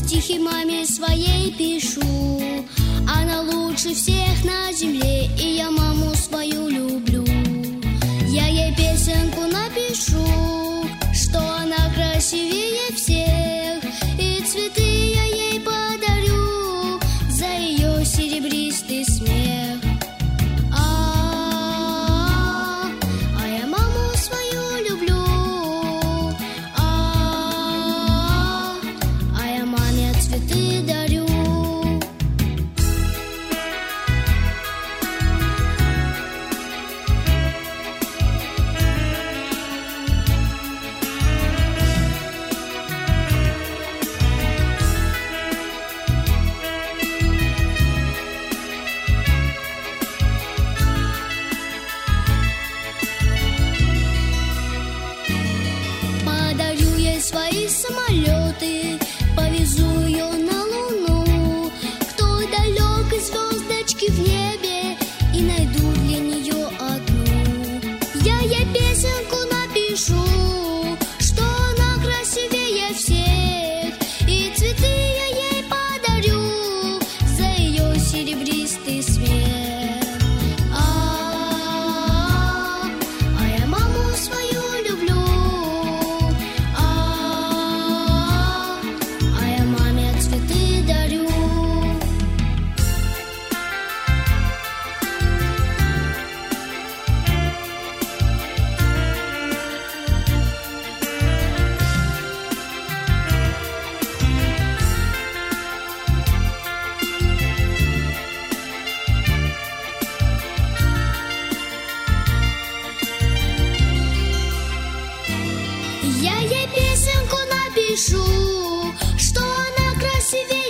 стихи маме своей пишу. Она лучше всех на земле, и я маму свою люблю. Я ей песенку напишу, что она красивее всех, и цветы я ей подарю за ее серебристый смех. А я маму свою люблю. А я маме цветы дарю. Подарю ей свои самолеты, повезу ее на Луну, к той далекой звездочке в небе, и найду для нее одну. Я ей песенку напишу, что она красивее всех, и цветы я ей подарю за ее серебристый смех. А я маму свою люблю. А я маме цветы дарю. Я ей песенку напишу, что она красивее